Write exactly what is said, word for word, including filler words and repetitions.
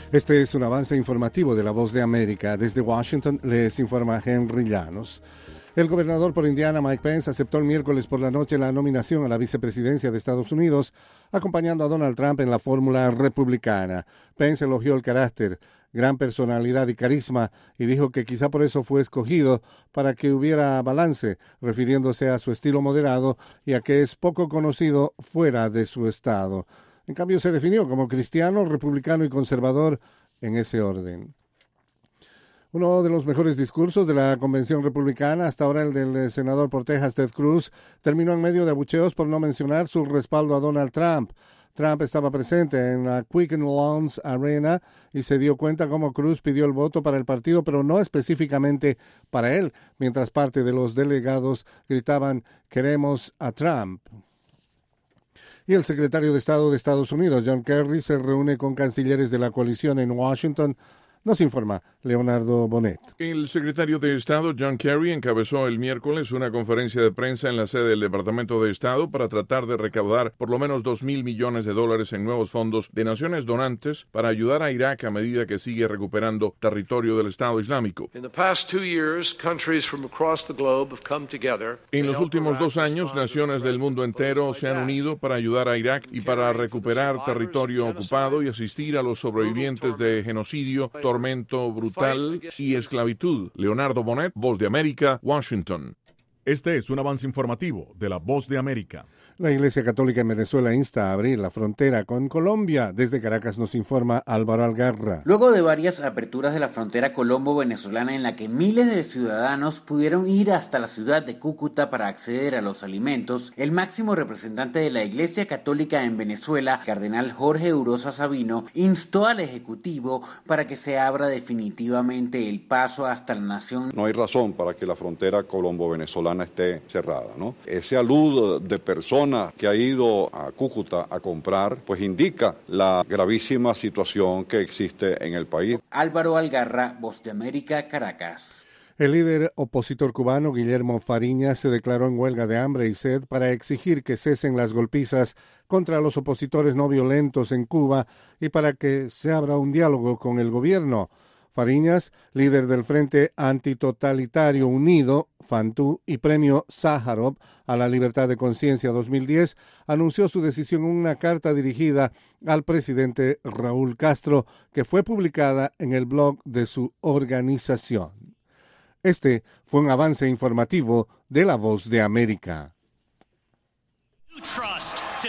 Este es un avance informativo de La Voz de América. Desde Washington les informa Henry Llanos. El gobernador por Indiana, Mike Pence, aceptó el miércoles por la noche la nominación a la vicepresidencia de Estados Unidos, acompañando a Donald Trump en la fórmula republicana. Pence elogió el carácter, gran personalidad y carisma, y dijo que quizá por eso fue escogido, para que hubiera balance, refiriéndose a su estilo moderado y a que es poco conocido fuera de su estado. En cambio, se definió como cristiano, republicano y conservador en ese orden. Uno de los mejores discursos de la convención republicana, hasta ahora el del senador por Texas, Ted Cruz, terminó en medio de abucheos por no mencionar su respaldo a Donald Trump. Trump estaba presente en la Quicken Loans Arena y se dio cuenta cómo Cruz pidió el voto para el partido, pero no específicamente para él, mientras parte de los delegados gritaban «Queremos a Trump». Y el secretario de Estado de Estados Unidos, John Kerry, se reúne con cancilleres de la coalición en Washington. Nos informa Leonardo Bonet. El secretario de Estado, John Kerry, encabezó el miércoles una conferencia de prensa en la sede del Departamento de Estado para tratar de recaudar por lo menos dos mil millones de dólares en nuevos fondos de naciones donantes para ayudar a Irak a medida que sigue recuperando territorio del Estado Islámico. En los últimos dos años, naciones del mundo entero se han unido para ayudar a Irak y para recuperar territorio ocupado y asistir a los sobrevivientes de genocidio, tormento brutal y esclavitud. Leonardo Bonet, Voz de América, Washington. Este es un avance informativo de La Voz de América. La Iglesia Católica en Venezuela insta a abrir la frontera con Colombia. Desde Caracas nos informa Álvaro Algarra. Luego de varias aperturas de la frontera colombo-venezolana en la que miles de ciudadanos pudieron ir hasta la ciudad de Cúcuta para acceder a los alimentos, el máximo representante de la Iglesia Católica en Venezuela, Cardenal Jorge Urosa Sabino, instó al Ejecutivo para que se abra definitivamente el paso hasta la nación. No hay razón para que la frontera colombo-venezolana esté cerrada, ¿no? Ese alud de personas que ha ido a Cúcuta a comprar, pues indica la gravísima situación que existe en el país. Álvaro Algarra, Voz de América, Caracas. El líder opositor cubano, Guillermo Fariñas, se declaró en huelga de hambre y sed para exigir que cesen las golpizas contra los opositores no violentos en Cuba y para que se abra un diálogo con el gobierno. Fariñas, líder del Frente Antitotalitario Unido, FANTU, y Premio Sájarov a la Libertad de Conciencia dos mil diez, anunció su decisión en una carta dirigida al presidente Raúl Castro, que fue publicada en el blog de su organización. Este fue un avance informativo de La Voz de América. Trust.